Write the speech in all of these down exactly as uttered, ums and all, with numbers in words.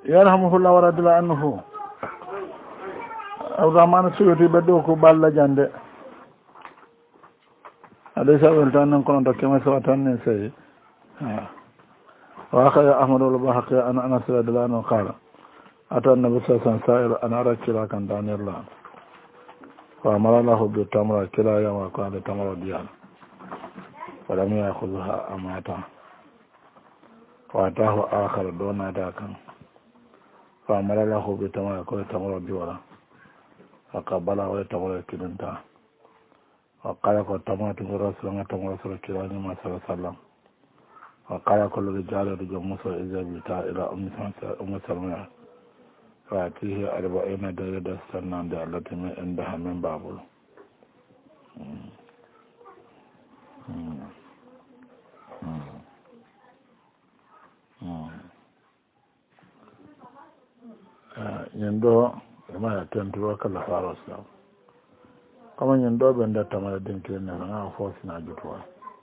yarhamuhullah wa radila anhu abdourahmane suyuti ɓe ɗo ko balla jande aɗa sawel tan nan kono to keme sawa tan ne sey wa haka ya ahmadul bahaqi ana anas radila anhu qala ata annabi sallallahu alaihi wasallam ana ara kila kan danirla fa amara lahu bi tamra kila yama ko ade tamra diyan wala mi yakhudha amata wa tahu akhar dona da kan fa amara lahu bi tamra ko tamra diwala akabala wa tamra kidunta wa qala ko tamatu rasulullah tamra rasul kila ni ma sallallahu alaihi wasallam wa qala ko le jalo do musa izabita ila ummi sallallahu ummi sallallahu فأتيه أربعين درجة سنة التي عندها من بابل yendo ma ya tentuwa kala faro sa kama yendo benda tamara dinki ne na force na jutwa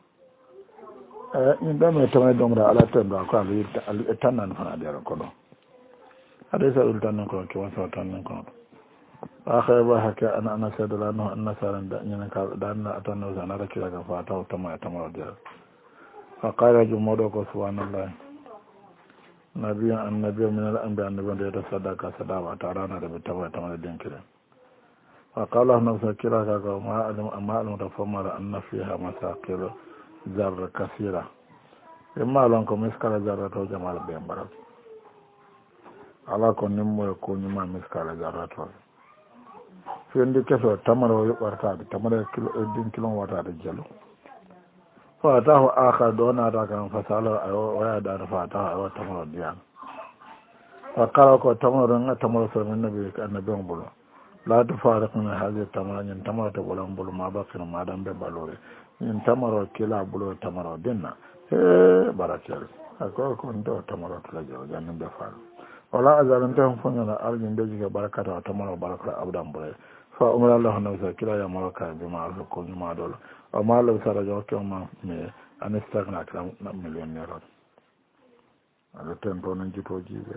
eh yendo me tamara domra ala tendo ko ali tanan fana dero ko do هذا يسأل تانكم كم سوى تانكم آخر بحكي أنا أنا سيد الله أنه أن سارن دعني دعنا أتنو زنا ركيلا كفاته تما تما رجال فقال جمودو سبحان الله نبي النبي من الأنبياء النبي ده صدق صدق وتعالى نبي تما تما الدين كده فقال الله كلا كذا ما علم ما علم تفهم أن فيها مساقيل ذر كثيرة إما لونكم مسكال ذرة وجمال بيمبرك ala ko nimmo ko nyuma miskala jarato fendi keso tamaro yobarta tamaro kilo din kilo wata da jalo fa ta ho aka dona da kan fasala ayo waya da fa ta ayo tamaro diyan fa kala ko tamaro nga tamaro so men nabi annabi on bolo la ta fara kun haje tamaro nyen tamaro to bolan bolo ma ba kan ma dan be balore nyen tamaro kila bolo tamaro dinna e barakel ako ko ndo tamaro to la jalo janne be fa wala azalan tan fonna arjin beji ga barakata ta mara baraka abdan bare fa umar Allah na sa kila ya maraka bi ma ko ni ma dole amma la sara jo ko ma me anistagna kala na million euro ala tempo nan jito jibe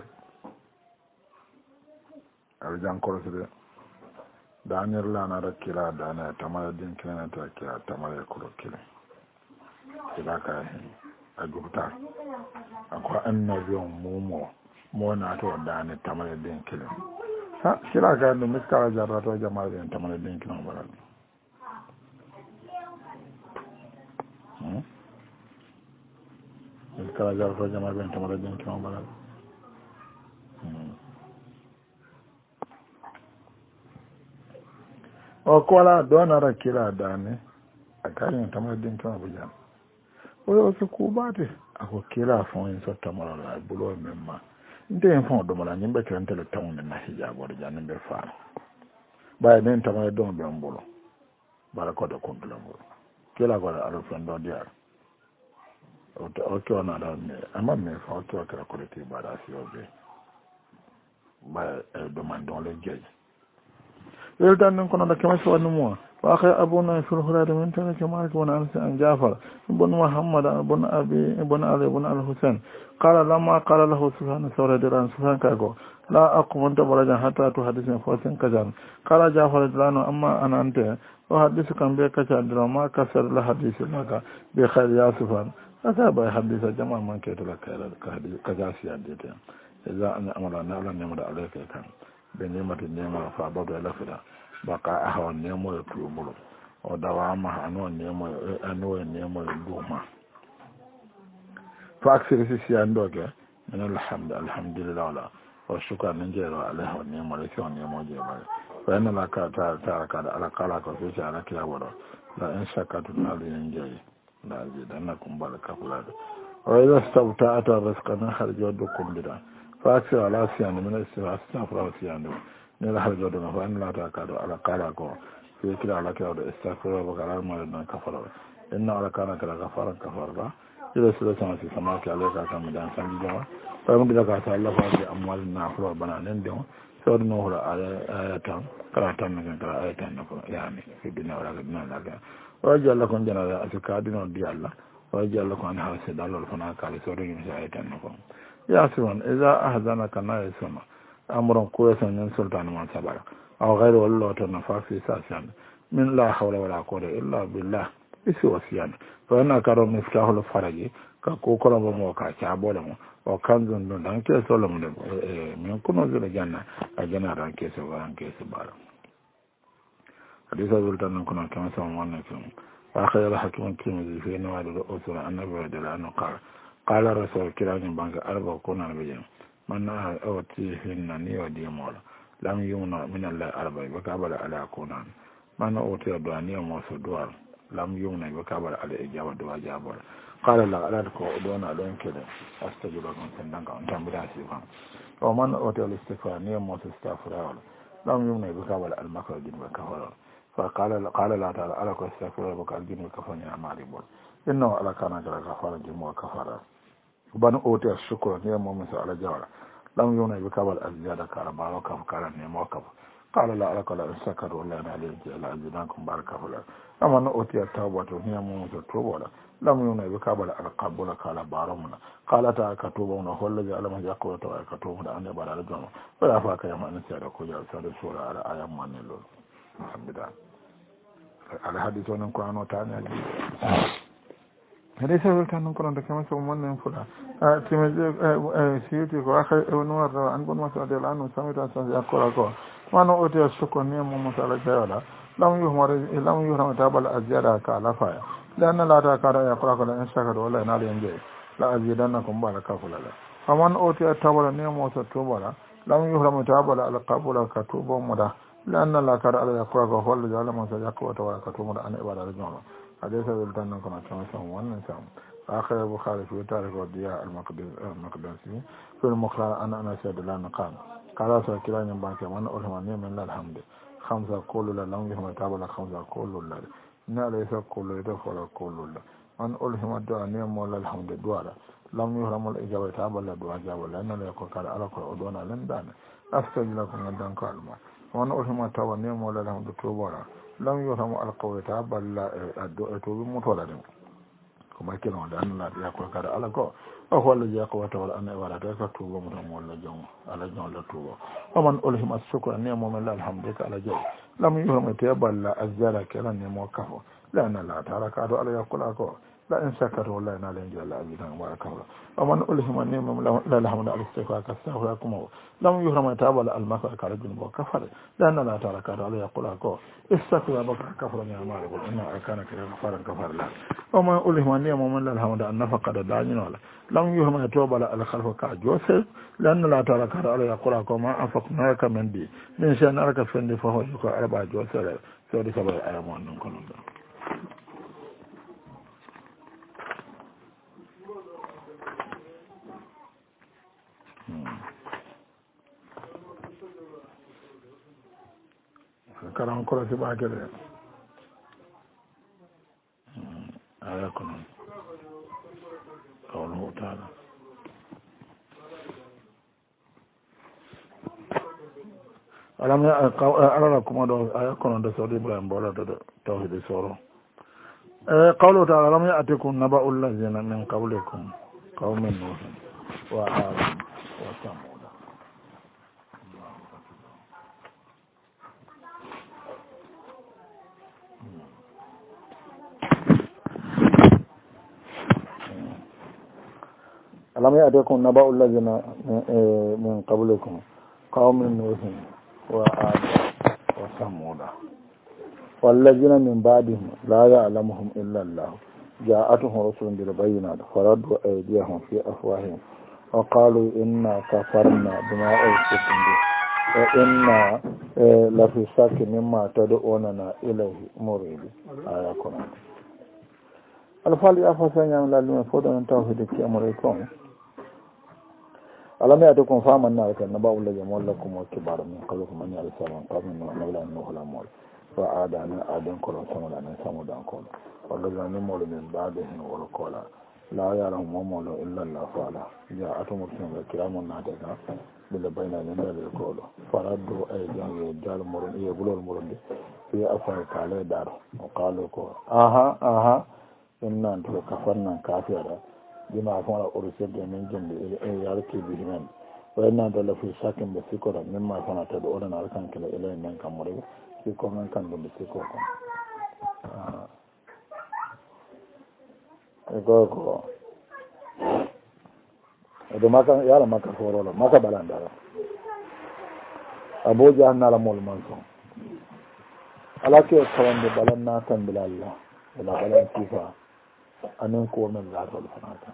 al jan ko sebe danir la na rakila dana tamara din kila ta kila tamara ko kila kila ka agurta akwa annabi mumo mona to dane tamale den kilo ha kila ga no miskala jarra to jamaa den tamale den kilo baral hmm miskala jarra to jamaa den tamale den kilo baral hmm o kola dona ra kila dane akayin tamale den kilo bujan o so kubate ako kila fon en so tamala la bulo memma nden fon do mala nyimbe tante le tawn na hijabo de janne be fa bay den tamay don be mbolo bala ko de ko do mbolo kila ko ala fon do diar o to o to na da me ama me fa to ka ko te bada si obe ba do man don le jeje el dan ko na kama so wanu mo wa akha abuna fil khulad min tan kama ko na an jafar ibn muhammad ibn abi ibn ali ibn al-husayn قال لما قال له سبحانه وتعالى سبحانه كاغو لا أقوم أنت برجع حتى تحدثني فوسين كجان قال جعفر دلانو أما أنا أنت وحدث كان بك كجان ما كسر له حديث لك بخير يا سبحان أتابع حديث جماعة من كيت لك كجاسي أديته إذا أنا أمر أنا لا نمر عليك كان بنعمة النعمة فبعد الأخرة بقى أهوى النعمة يطلبه ودوامها أنو النعمة أنو النعمة يدوما فأكثر سيسيان دوكي من الحمد الحمد لله ولا والشكر ننجير عليه والنعم وليس والنعم وجيبه فإن لك تارك على قلق وفيش على كلا ولا لا إن شكرت علي ينجي لا أزيد أنكم بارك فلاد وإذا استوتعت رزقنا خرج ودكم بدا فأكثر على سيان من الاستفاء استغفر وسيان من الحرج ودنا فإن لا تارك على قلق في كلا على كلا استغفر وقرار ما كفر إن على كان كلا كفارا كفر إذا سلسنا في سماك عليك كم دان سنجي جوا فهم بلا كاسا الله فاضي أموالنا أخلو بنانين ديهم سودنا هو على آياتهم كراتان نكن كرا آياتهم نكون يعني في الدنيا ولا في الدنيا لكن وجعل لكم جنازة أسكادين ودي الله وجعل لكم أنها سدال والفناء كالي سوري من آياتهم نكون ياسون إذا أحزنك نايسون أمر كويس من سلطان من سبر أو غير والله تنفع في ساسان من لا حول ولا قوة إلا بالله isi wasiyani to yana karo miftahul faraji ka kokoro bo mo ka cha bola mo o kanzun don dan ke solo mo e min kuno zira janna a janna ran ke so ran ke so bara hadisa zultan kuno kan sa wannan kin wa khayra hakimin kin fi nawad al-usul annabi da lanu qala qala rasul kirani banga arba kuno na bijan man na awti hinna ni wadi mola lam yumna min allah arba wa kabala ala kunan man awti adwani mo so duwar lam yumna be kabar ala ijaba do ajaba qala la ala ko dona don kede astajiba kon tandanga on tambira si fa o man o to istighfar ne mo istighfar lam yumna be kabar al makra din be kafara fa qala qala la ta'ala ala ko istighfar be kal din be kafani amali bol inna ala kana gara kafara din mo kafara ban o to shukra ne mo mi ala jawara lam yumna be kabar al ziyada kala baro kaf kala ne mo kaf qala la ala kala sakar wala na alayhi ala azidakum barakatuh amana otiya tawbato hiya mo to tobola lam yuna be kabala al qabula kala baramuna qala ta ka tobo na hollaji alama yakko to ka tobo da ande bala da jono wala fa ka yamma nasi da ko ja sa da sura ala ayam manne lo alhamdulillah ala hadithu nan ko ano ta ne hade sa wel tan ko da kama so manne fula time siyuti ko akha no an gon ma sa de lanu samita sa yakko ko mano otiya sukko ne mo masala jawala lam yuhmar lam yuhram tabal azjara ka lafa dan la ta kara ya qara kala in shaka wala na le nge la azidannakum baraka fulala faman otiya tabala ne mo sa tobala lam yuhram tabala al qabula ka tubo muda dan la kara ala ya qara ko wala jala mo sa yakko to ka tubo an ibada jono hadisa bil tan ko na sama sama wannan sam akhir bukhari fi tarikh wa diya al maqdis maqdisi fi al mukhra ana ana sadlan qam kala sa kiranya ba ke man ulama ne min alhamd khamsa qulu la lam yuhma tabala khamsa qulu la na la sa qulu da fala qulu la an ulama da ne mo la alhamd duala lam yuhram al ijaba tabala du'a jabala na la ko kala ala ko odona lan dan astajila ko ndan kalma an ulama tawa ne mo la alhamd to bora lam yuhram al qawl tabala addu'a to bi mutola dem ko ma kino dan la ya ko kala ala ko o walla je ko wata wala an wala ta ka tubo mo mo la jom ala jom la tubo aman ulhim as-shukra ne mo min alhamdulillah ala jom lam yuhma taballa azjala kana ne mo kafo la na la taraka do ala yakula ko la in shakara wallahi na len jalla abidan barakallah aman ulhim ne mo la alhamdulillah al-istighfar ka sahwa kuma lam yuhma taballa al-makar ka rajul mo kafara la na la taraka do ala yakula ko istakwa baka kafara ne amare ko inna akana kafara kafara la aman ulhim ne mo min alhamdulillah an-nafaqa da dani wala lam yuhma tawbala al khalfa ka joseph lan la taraka ala yaqra kama afaqna ka min bi min shan araka fendi fa ho ko arba joseph so di sabai ayamon non kono do karam ko ci ba gele ala kono قوله تعالى ألم أرى لكم أيكون عند سوري إبراهيم بولا توحيد سورة قوله تعالى لم يأتكم نبأ الذين من قبلكم قوم نوح وعاد وثمود ألم يأتكم نبأ الذين من قبلكم قوم نوح وعاد وثمود والذين من بعدهم لا يعلمهم إلا الله جاءتهم رسل بالبينات فردوا أيديهم في أفواههم وقالوا إنا كفرنا بما أرسلتم به وإنا لفي شك مما تدعوننا إليه مريب آية قرآن الفالي أفسان يعمل لهم فوضا توحيدك أمريكم ألم يأتكم فامن نارك النبأ الذي مولكم وكبار من قبلكم من يرسل من قبل نولا نوح الأمور وآدانا آدن كلا سمولا سمولا كلا والذين مولوا من بعدهم والقولا لا يعلم مولوا إلا الله فعلا جاءتهم رسل الكرام الناتجة بالبين ينال القول فردوا أيديهم يجال مرون يقولوا المرون في أفعال عليه دار وقالوا كو آها آها إنا أنتم كفرنا كافرا bima fona orosede min jinde e yarki bi himen wayna do la fi sakin be sikora mimma fona to do ona alkan kala ele men kam mo siko men kan do siko ko e go ko e do maka yala maka foro la maka balanda aboja annala mol manso alake tawande balanna tan bilalla wala balan sifa anen ko men la tol fanata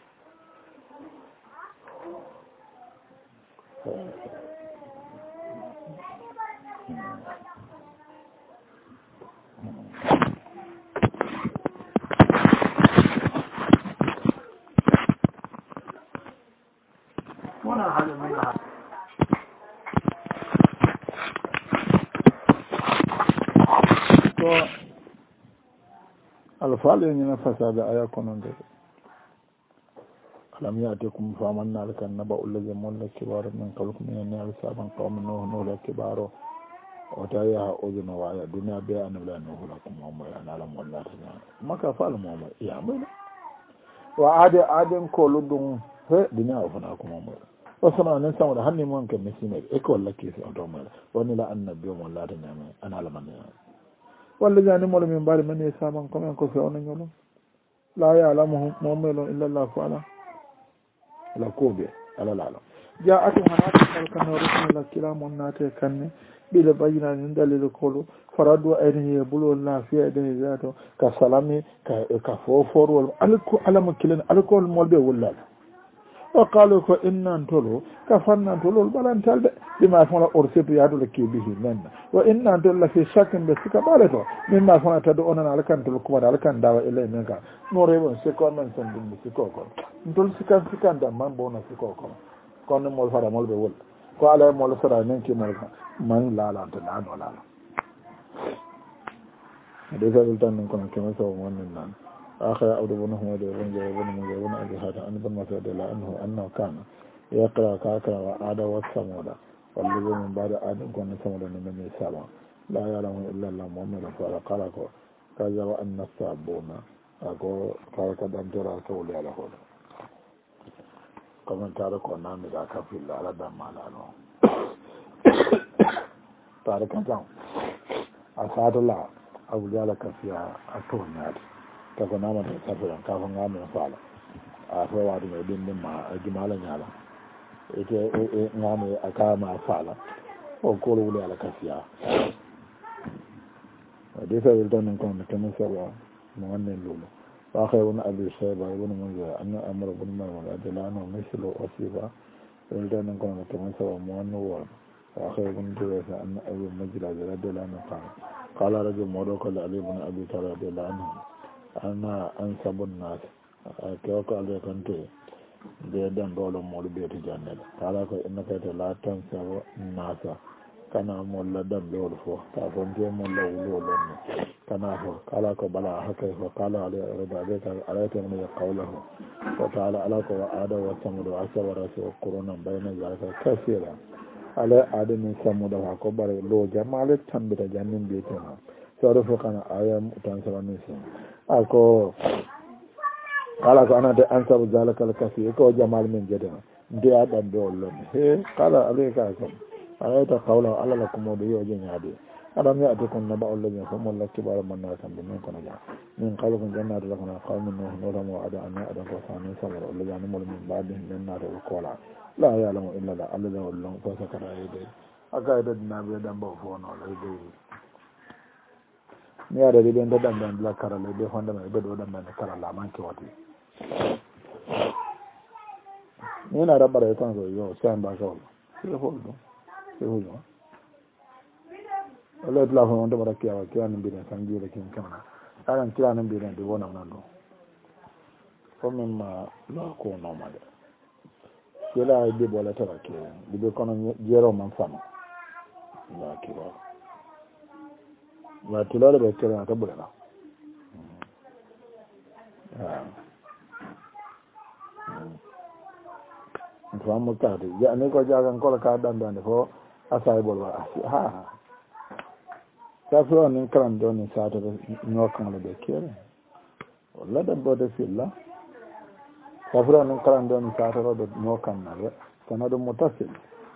mona halu min ha to alfaale ñina fasade aya kononde alam yatikum famanna alkan naba ullaji molla kibaro min kalkum ene alsaban qawmi nuh nuh kibaro o ta yaha ojuno waya duniya be anabla nuh lakum momo ya nala molla tan maka fal momo ya mbena wa ade aden ko ludum he duniya o fana ko momo o sama nan sama da hanni mon ke mesine e ko lakki so do mala woni la annabi mo la tan nyame anala man walla jani molo min mbari men e saman komen ko fewna ñolom la yalamuhum momelo illa llah ko ala ala koɓe ala laalo ja atu hanata kalkano rasulullah kilamon naate kanne ɓiɗe bayinani dalil kolo faradu ayne ye bulol lafiya ɗe gato ka salami ka ka foforwol alko alamo kilen alcool molɓe wullala o qaalo ko innantolo ka fannantolol ɓalantalde ɗima fona orsetu yaadole kebihi menna o innantol lafi chacun ɓe sika ɓaale to minma fona tadde onan alkantol kumata alkan dawa ele men ka no reɓon sikko men sen ɗumɓe sikko kon ntol sikan sikanda man bona sikko kon kono mol fara molɓe wulla ko ala mol sora nen kimol ka man laalante laano laala de sabil tan nen kono keme sowo gonnin nan آخر عبد بن حميد بن جابر بن منذر بن أبي حاتم عن ابن مسعود رضي أنه أنه كان يقرأ كاكرا وعاد والثمود والذي من بعد عاد كون ثمود من السبع لا يعلم إلا الله محمد فقال قال كذب أن الصابون أقول قال قد أمتر كولي على هذا كما تاركوا نام ذاك في الله على دم على نوم تارك جام أسعد الله أبو جالك فيها أتونيات kako namata safiran kafo ngamen faala a fo waade no ɗin ɗin ma jumala ñaala ete ngame a kama faala o kolo wuli ala kasiya de sawil tan non kono kemen saba mo wannen luulo wa khayrun abi shayba ibn munzir anna amr ibn marwan adlano mislu asiba wel tan non kono kemen saba mo wanno won wa khayrun duwasa anna abu majla adlano qala qala rajul mawdo ko ali ibn abi talib adlano ana an sabon nas kewa ko alde kante de dan dolo mol be to jannel kala ko inna kayta la tan sabo nasa kana mol la dan dolo fo ta fon de mol la wulo lon kana fo kala ko bala hakay fo kala ala rada be ka ala ta min qawluhu wa ta'ala ala ko wa ada wa samud wa asawara wa quruna bayna zalika kasira ala adami samud wa ko bare lo jamale tambita jannin be tena so do fo kana ayam tan sabo nisi ako kala ko anade ansabu zalakal kasi ko jamal min jedena ndiya dan do lon he kala alika ko ayata qawla alla lakum do yo jenyaade adam ya to kon naba Allah ya famo la kibar man na tan min kono ja min qalu kun jannatu lakana qawmin nuh no ramu ada an ada ko sanu samara Allah ya namul min badin min na do kola la ya lamu illa la alla la lon ko sakara ide aga ida nabe dan bo fo no la ide mi ada de ben dan dan la karale be honda me be do dan me karala man ki wati ni na rabara ko so yo san ba so se holdo se holdo Allah la fo on do bara kiyawa kiyan bi den san jure kin kana aran kiyan bi den de wona nan do ko min ma la ko no ma de kila de bola tara ke di be kono jero man fam la kiwa ma tilale be kere na tabula na ah nto mo tade ya ne ko jagan ko ka dan dan ko asay bol wa ha ta so ne kan don ni sa to no kan le be kere wala da bode filla safira nun karande mi satoroɗo no kannale kono ɗum mutasil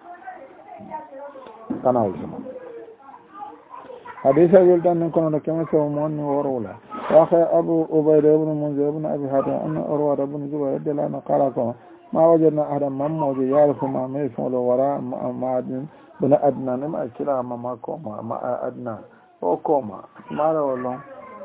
kana usuma hadisa wiltan nin kono ɗo keme sewo monni worwula waxe abou ubayda ibnu munzir ibnu abi hatim anna urwata ibnu jubayr delano kala ko ma wajadna ahadan mammoje yarifuma mai folo wara maadin bina adnan ima kilama ma koma ma adnan o koma marawo lon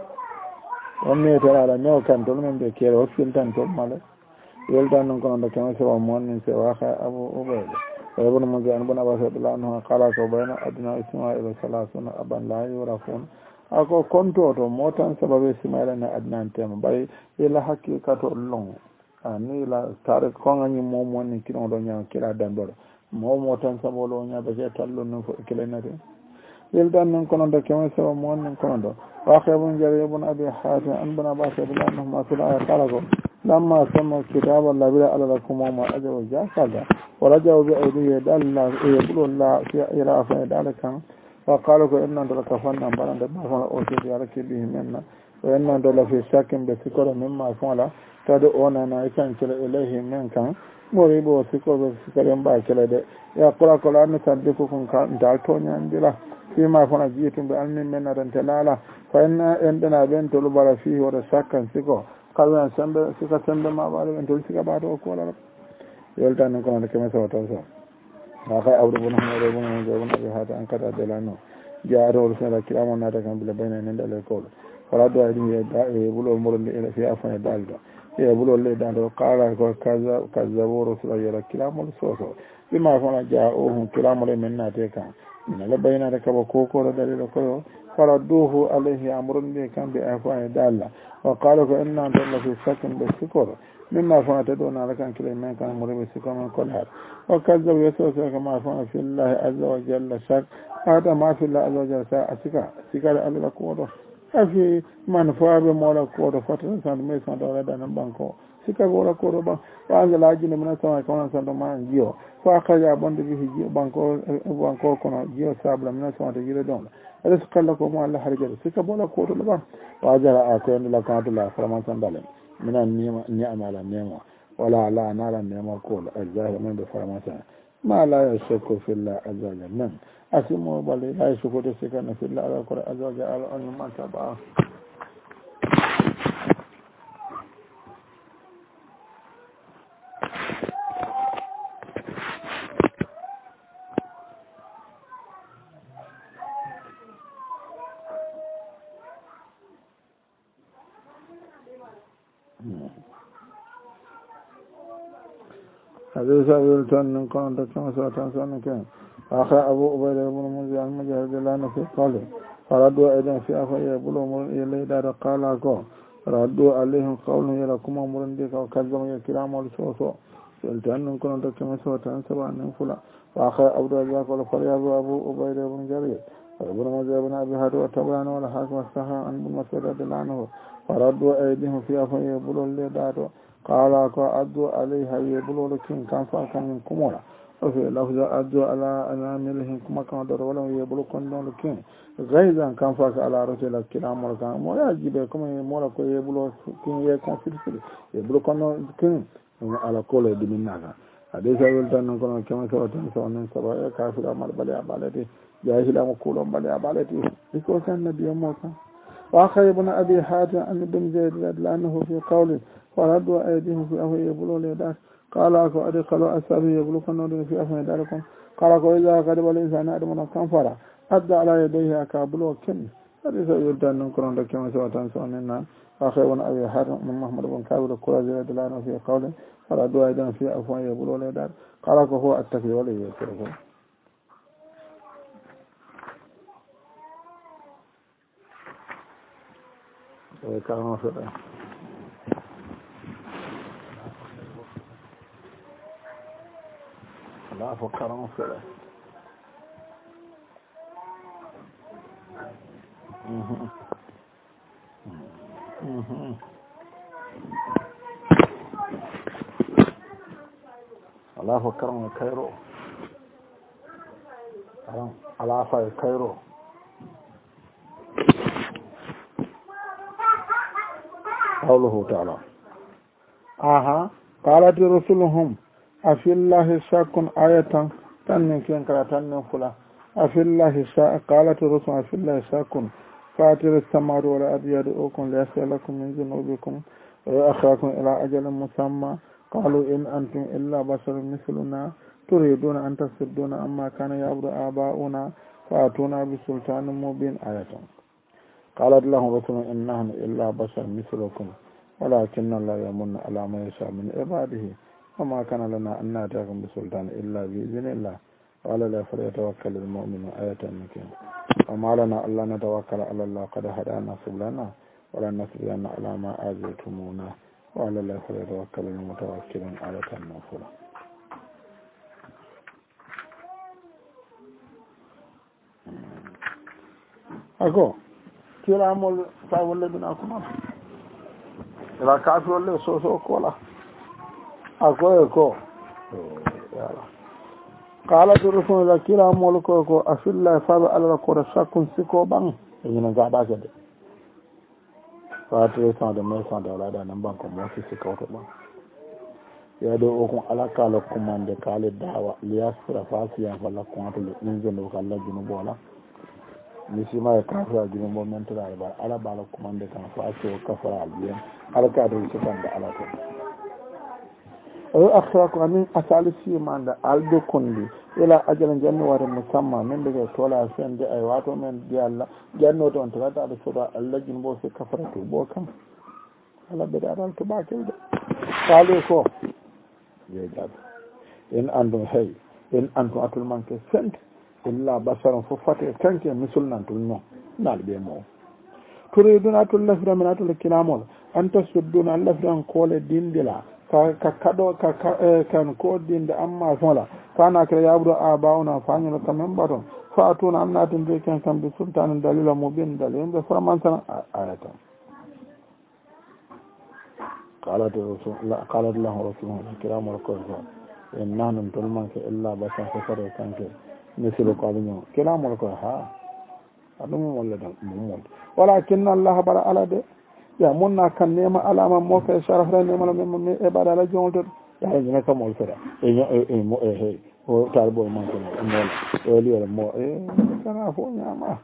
on miyeteraɗa mewo kantol men ɓe keere o filtan tol male weltan ɗum kono ɗo keme sewa monni se waxe abou ubayda ibnu munzir an bun abbas radiyallahu anhu kala ko bayna adna ismaila salasuna aban la yurafun ako konto to motan sababe ismaila ne adnan tema bay ila haqiqato long ani la tare ko ngani mom woni kino do nyam kila dandoro mo motan sabolo nya be tallo no fo kilenate weldan non kono do kema sawa mo non kono do wa khabun jari ibn abi hatim an bun abbas radiyallahu anhu ma sala kala ko lamma sama kitab Allah bila ala lakum ma ajaw jakaga wala jaw bi aydihi dalla yaqulu la fi ila fa dalakan wa qalu ko inna dalaka fanna balanda ma fa o ti yaraki bihi minna wa inna dalla fi shakin bi sikora mimma fala tado ona na ikan kila ilahi min kan mori bo sikoro sikaren ba kila de ya qura ko lan saddiku kun ka dal to nyandila fi ma fa jitum bi almin min ran talala fa inna indana ben to lubara fi wa shakkan siko kalwan sembe sika sembe ma wala en tol sika bato ko wala yolta non kono kema so to so aka awdu bon hamado bon mon jabon abi hata an kata delano jaaro sala kiramo nata kan bila bayna en dal ko wala do adi da e bulo moro le fi afane daldo e bulo le dando kala ko kaza kaza rasul ya kiramo so so bima fona jaa o kiramo le men nate kan min la bayna da kabo ko ko dalilo ko faradduhu alayhi amrun bi kan bi afane dalla wa qala ko inna dalla fi sakin bi sikor mimma fa'ata dona lakan kile men kan muribe sikor man kolar wa kazzabu yaso kama fa'a fi Allah azza wa jalla shak hada ma fi Allah azza wa jalla sa asika sikar Allah ko do afi man fa'abe mola ko do fatan san me san do rada nan banko sikar wala ko do ba wa Allah ajina min sama kan san do man jiyo fa khaja bonde bi jiyo banko banko kono jiyo sabla min sama to jiyo don رزق لكم الله حرجة سكب ولا قوت لبا وأجر أكون لكم الله فرمان سندالين من النعمة النعمة على النعمة ولا لا نال النعمة كل الظاهر من بفرمان سند ما لا يشك في الله عز وجل من أسمو بل لا يشك في الله عز وجل على أن ما تبع حديث أبي التن كان تكلم ساعتان سنة كان أخي أبو عبيدة بن منذر المجاهد لنا في قوله فردوا أيضا في أخي يبلغ مر إليه دار قال أكو ردوا عليهم قوله يلكم أمر ديك وكذبوا الكرام والسوسو التن كان تكلم ساعتان سبعا فلا وأخي أبو رزاق قال فريابو أبو عبيدة بن جرير ابن منذر بن أبي هاد وتبعنا ولا حاكم الصحة عن بن مسعود عنه فردوا أيديهم في أخي يبلغ إليه دار قال أكو أدو عليها يبلو لكن كان فاكا من كمولا وفي لفظ أدو على أناملهم كما كان دور ولو يبلو كندون لكن غيظا كان فاكا على رسول الكلام ولكن مولا يجيب كما مولا كو يبلو كن يكون فلسل يبلو كندون لكن على كل دميناك حديث أولتان نكون كما سواتان سوانين سبايا كافر أمر بلي أبالتي جاهل أمكولهم بلي أبالتي إكو كان نبي موسى وآخر ابن أبي حاتم أن بن زيد لأنه في قوله فردوا أيديهم في أفواه يبلغ لذلك قال أكو أدخلوا أسابه يبلغ النور في أفواه ذلكم قال أكو إذا قدم الإنسان أدمنا كنفرا أدى على يديه أكابلو كن حديث يردان نكرون لكما سواتان سوانينا آخر ابن أبي حاتم من محمد بن كعب القرازي رضي الله عنه في قوله فردوا أيديهم في أفواه يبلغ لذلك قال أكو هو التكبير ولي يتركه ويكرمه في الله لا فكروا في ذلك لا فكروا كيرو على فاي كيرو قوله تعالى آها قالت رسلهم أفي الله شاك آية تنن كين كلا تنن فلا أفي الله شاك قالت رسل أفي الله شاك فاتر السماوات والأرض يدعوكم ليسألكم من ذنوبكم ويأخركم إلى أجل مسمى قالوا إن أنتم إلا بشر مثلنا تريدون أن تصدون أما كان يعبد آباؤنا فأتونا بسلطان مبين آية قالت لهم رسل إن نحن إلا بشر مثلكم ولكن الله يمن على ما يشاء من عباده وما كان لنا أن نأتيكم بسلطان إلا بإذن الله قال لا فليتوكل المؤمن آية مكين وما لنا ألا نتوكل على الله قد هدانا سبلنا ولا نصبرن على ما آذيتمونا وعلى الله فليتوكل المتوكلون آية مغفورة. أكو كلام ساول الذين أكمل إلى كافر اللي سوسو كولا أكو أكو قالت الرسول إلى كلام ولكو أفي الله فابع على الكورة شاكون سيكو بان يجينا قاعدة كده فاتري سان دمي سان دولادا نمبانكو موسي سيكو تبان يدو أكون على كالو كمان دي كالي دعوة لياسفر فاسيا فالكوان تلي ننزل وكالا جنوبولا misima e kafra jino mo mentora ba ala bala commande kan fa to kafara albiyan ala ka do se kan da ala to o akhra ko amin asali si manda aldo kondi ila ajalan janno wara musamma men de tola sende ay wato men di alla janno ton tata da soda alla jimbo se kafara to bo kan ala be dal to ba ke de kale ko ye jab en ando hay en ando atul manke sente illa basaran fo fate kanke misul nan tul no nal be mo turiduna tul lafra min atul kilamol anta sudduna lafran kole dindila ka ka kado ka kan ko dinde amma fola kana kare yabdo abauna fanyo kamen baton fa atuna annatin be kan kan bi sultanin dalila mubin dalil be farman sana ayata qalat rasul la qalat lahu rasulullah kiramul qur'an innahum tulman illa basaran fo fate kanke مثل قالوا كلام ولا ها أدم ولا دم مول ولكن الله بر على ده يا منا كان نعم على ما موك شرف نعم على ما إبادة على جونت يا هذا كم مول كذا إيه إيه مو إيه هو تاربو ما كنا مول ولي ولا مو إيه كان أفون يا ما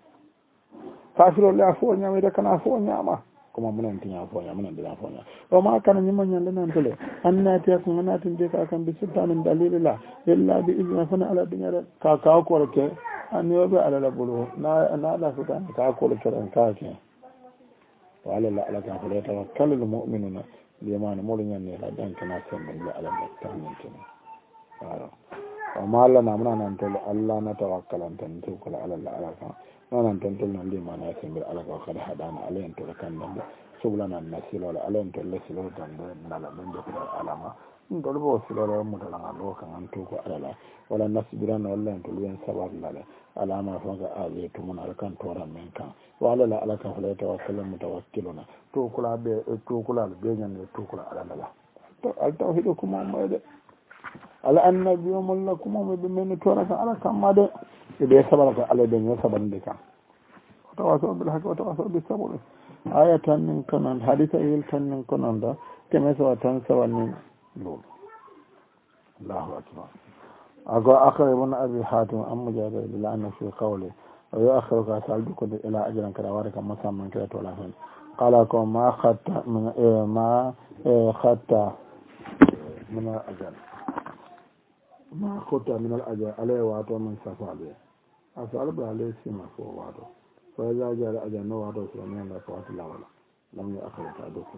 كافر ولا أفون يا ميدا كان أفون يا ما كم من أنت يا أفون يا من أنت يا أفون يا وما كان نعم يندنا نقوله أن نأتيكم أن نأتيك كم بسلطان دليل الله إلا بإذن فنا على الدنيا كاكاو كورك أن يوبي على البلو نا نا لا سكان كاكاو كورك كاكين وعلى الله على كان فليتوكل المؤمنون ليمان مولين لا دان كنا سمن على التامين كنا وما لنا من أن نقول الله نتوكل أن نتوكل على الله على كان ما ننتظر نلي ما نسمع على قد هدانا عليه أن تلكن سبلنا النسيل ولا عليه أن تلسل وتندل نلا من دخل العلامة نقول بوسيل ولا مدلنا لو كان نتوكل على الله ولا نسبرنا ولا أن تلوين سبب لا علامة فوق آذي تمن على كان تورا من كان وعلى لا على كان فلا توكل متوكلنا توكل على توكل على بيجن توكل على الله التوحيدكم ما يد على أن اليوم لكم بمن تورا على كان ما ده إذا سبب على الدنيا سبب لك وتواصل بالحق وتواصل بالصبر آية تنين كنان حديث إيل تنين كنان دا كما سوى تنسوى من لول الله أكبر أقول أخر ابن أبي حاتم أم مجابر لأنه في قوله ويؤخرك أسألتك إلى أجل كراوارك مسامن كلا تولافين قال لكم ما خدت من إيه ما إيه خدت من الأجل ما خدت من الأجل عليه واتو من سفاله أسأل عليه سيما فوق واتو فإذا جاء الأجل نواتو سلمين لا فوات الله ولا لم يأخرك أدوكم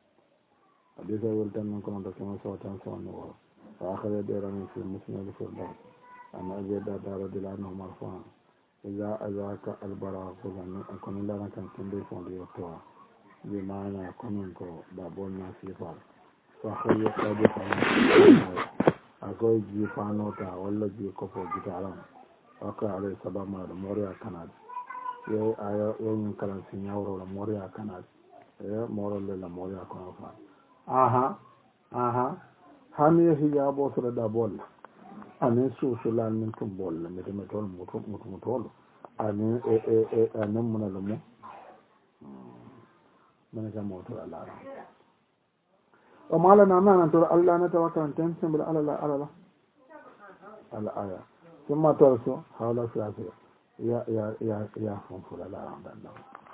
حديث يقولتن من كنت كما سوتان سوى نوار فآخر يديرني في مسند الفردوس أن أجد دار دلانه مرفوعا إذا أذاك البراء فلان أكون لنا كان كندي فوندي وطوع بمعنى كننكو بابون ناسيفار فخي قد فانا أكوي جي فانوتا ولا جي كفو جتالام أكوي عليه سبا مار موريا كناد يي آيو يي كلام سينيورو لا موريا كناد يي مورو لا موريا كنافا aha aha hamiya hijabo sura da bol anin su sulal min tum bol mi de metol mutum mutum tol anin e e e anin mun la mu mun ga moto ala o mala na na to Allah na tawakkal tan sembra ala la ala la ala aya kuma to so hawla fiati ya ya ya ya fon fula la dan dan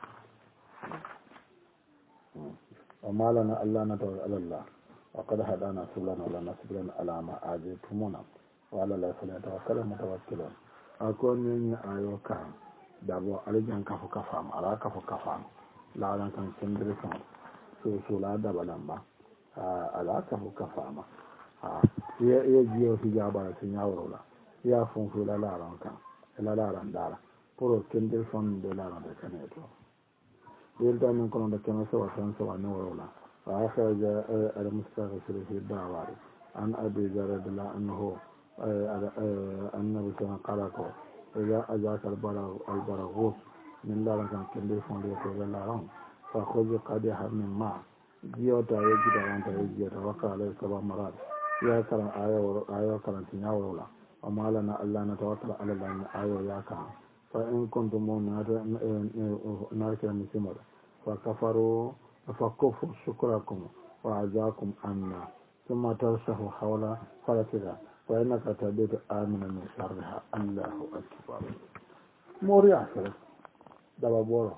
o mala na Allah na tawakkal ala Allah wa qad hadana subulana wa la nasbirana ala ma ajitumuna wa ala la falyatawakkal mutawakkilun akon ni ayo kan dabo alijan kafu kafam ala kafu kafam la ran kan sembra kan so so la da balamba ala kafu kafama ya ya jiyo fi jaba sun yawo la ya fun fu la la ran kan la la ran dara poro kendel fon de la ran de kaneto del tan ko no de kana so tan so an woro la fa akhraja al mustaghfir fi da'wari an abi zarad la annahu annabi kana qala ko ya ajaka al bara al baraghus min la ran kan kendel fon de ko la ran fa khudh qadiha min ma jiyota ya gida wanta ya jiyota waka alai saba marat ya karan ayo ayo karantin ya wala amma lana Allah na tawakkal ala Allah ayo ya kan fa in kuntum mu'minina na kira musimar fa kafaru fa kufu shukrakum wa azakum anna thumma tarsahu hawla faratida fa innaka tabitu amina min sharriha Allahu akbar moriya sare daba boro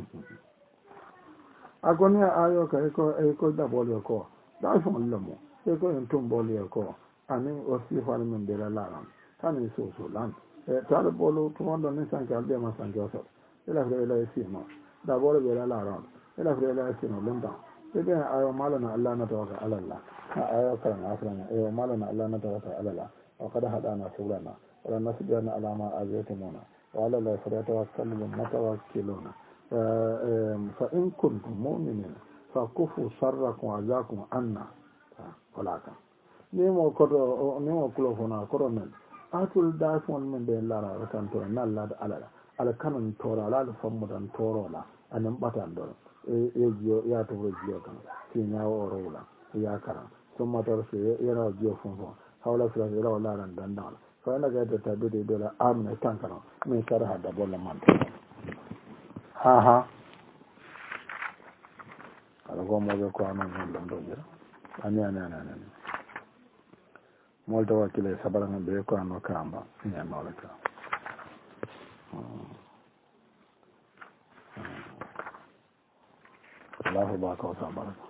agonia ayo ka eko eko da boli ko da so lamo eko en tum boli ko ani o si fal men de la la tani so so lan e tar bolo to wanda ne san ka de ma san ka so e la fere la si ma da bolo be la la ran e la fere la si no lenda e be ayo malana Allah na tawaka ala Allah ayo kan afrana e malana Allah na tawaka ala Allah wa qad hadana subulana wa nasbirana ala ma azatumuna wa ala la falyatawakkalul mutawakkiluna فإن كنتم مؤمنين فكفوا شركم وعزاكم عنا ولكن نيمو كرو نيمو كلو هنا كرونن أتول دافون من بين لا ركان تو نالا على على كانن تورا لا فمدان تورولا أنم باتان دون يجيو يا تو جيو كان سينيا ورولا يا كرا ثم ترسي يرا جيو فون حول فلا يرا ولا ران دان فأنا جاءت تبدي دولا آمن كان كان من شرها دبول مان ha ha ala ko mo ko anan non do jira ani ani ani ani molto wakile sabarana be ko anno kamba ni anno la ka Allahu ba ko sabaraka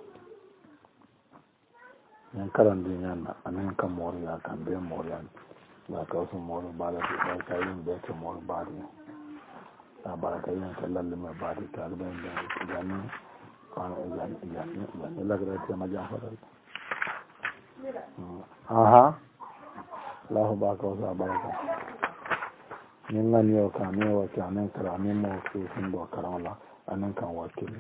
yan karan din yana anan kan moriya kan be moriya la ka so mor bala ko kai be ko mor bari ta baraka yin kallon limar ba da taliban da gani kwanan gani lagara ta majafarar aha lahu ba ka wasu a baraka yin nan yau ka ne wa kyanin karamin mawasu sun da karamala a nan kan wakili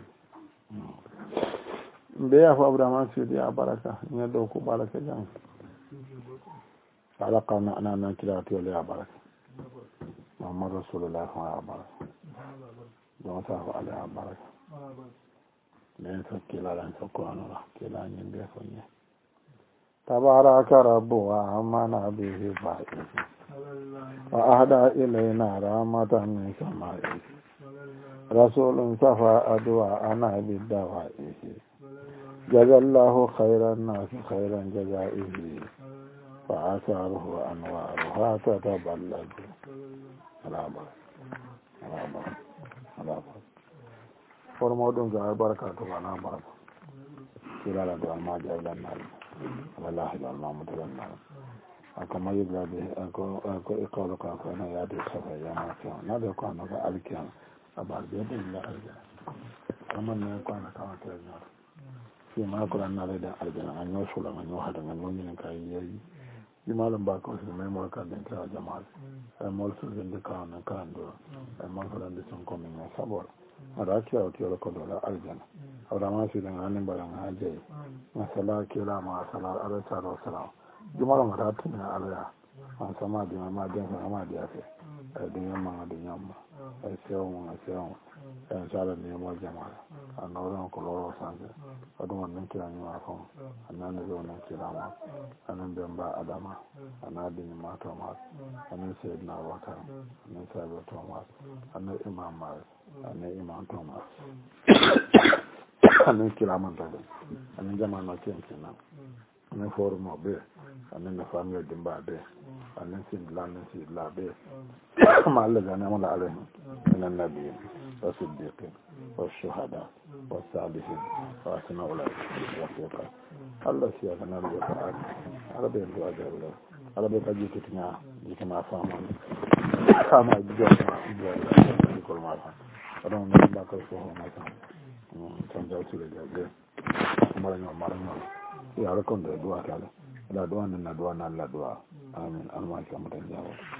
da ya fi abu da masu yi a baraka in yadda ku baraka jan baraka na ana nan kira ta yau a baraka Muhammad Rasulullah wa baraka don sa fa ala baraka den so kila lan so ko anora kila nyin be so nye tabaraka rabbu wa amana bihi ba'i wa ahda ilayna rahmatan min sama'i rasulun safa adwa ana bidawa'i jazallahu khairan nas khairan jazaihi fa asaruhu anwaruha tataballaju alaba alaba alaba formo don ga baraka to bana baraka kila la do ma jaylan nal wallahi la ma mutalan nal akama yibla be ako ako ikolo ka ko na ya de safa ya ma ko na de ko na ga alkiyan abar be de la alja amma ne ko na ka ta na fi ma ko na le da alja an yo sula an yo hada an yo min kai yayi di malam ba ko sai mai mo ka den ta jama'a ai mo su den ka na ka ndo ai mo ko den son ko min sabor ada kiya o tiyo ko do la aljana awda ma su den hanin baran haje masala kila ma sala ala ta ro sala di malam ta tuna ala an sama di ma den sama di afi ai di yamma di yamma ai sewo mo sewo ai sala ni mo jama'a an ro ko lo sanze adu man nan kila ni ma ko anan zo na kila ma anan ben ba adama anan din ma to ma anan sayyidina abubakar anan sayyidina thomas anan imam malik anan imam thomas anin kilamantade anin jamano kenkina anin forumo ɓe anin no famille dimba ɓe anin sindla anin sidla ɓe ma allah ganemala alayhim min annabiyin wa siddiqin wa shuhada wa salihin wa asna ulaika rafiqa allah siyaganalɓe ko an alaɓe en do ajaɓle alaɓe ka jikitiña jikima famande fama joma jikol ma tan aɗon mbakal fohoma tan tan jawtire jaɓɓe maraño maraño ya rekonde duwatale ala duwa nanna duwa na allah duwa amin almaki amatan jawo